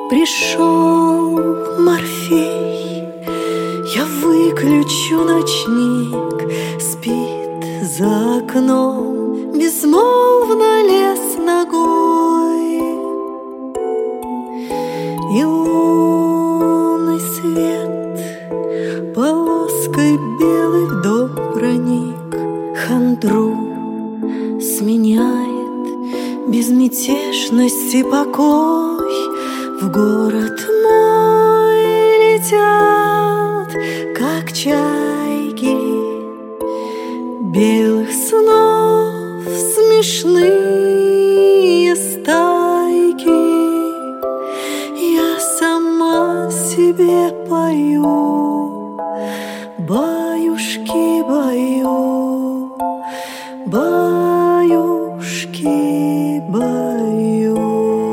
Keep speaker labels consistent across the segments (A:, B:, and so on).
A: Пришел Морфей, я выключу ночник. Спит за окном, безмолвно лес ногой, и лунный свет полоской белый вдоль проник. Хандру сменяет безмятежность и покой. В город мой летят, как чайки, белых снов смешные стайки. Я сама себе пою, баюшки бою, баюшки бою.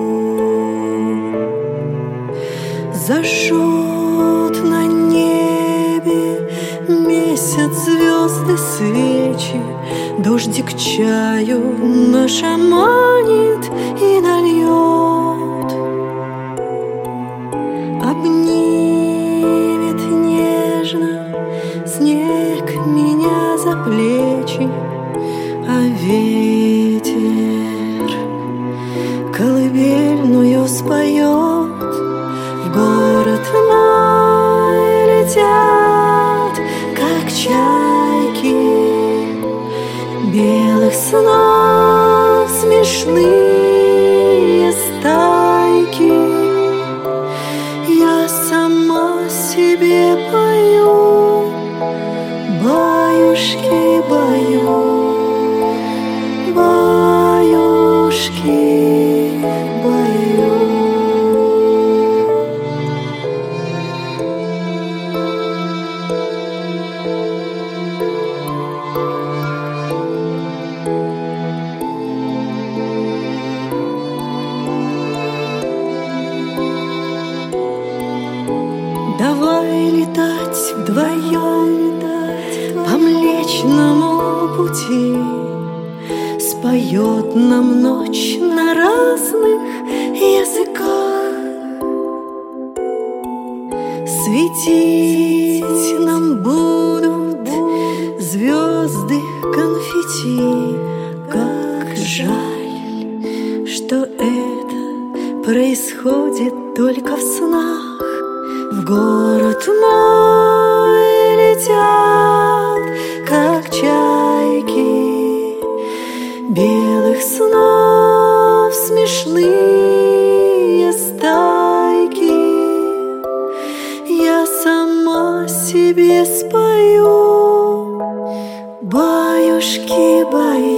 A: Зажжет на небе месяц, звезды, свечи. Дождик чаю нашаманит и нальет. Обнимет нежно снег меня за плечи, а ветер колыбельную споет. В город мой летят, как чайки, белых снов смешные стайки. Я сама себе пою, баюшки бою, баюшки бою. Давай летать вдвоем по Млечному пути. Споет нам ночь на разных языках. Светить нам будут звезды конфетти. Как жаль, что это происходит только в снах. В город мой летят, как чайки, белых снов смешные стайки. Я сама себе спою, баюшки баю.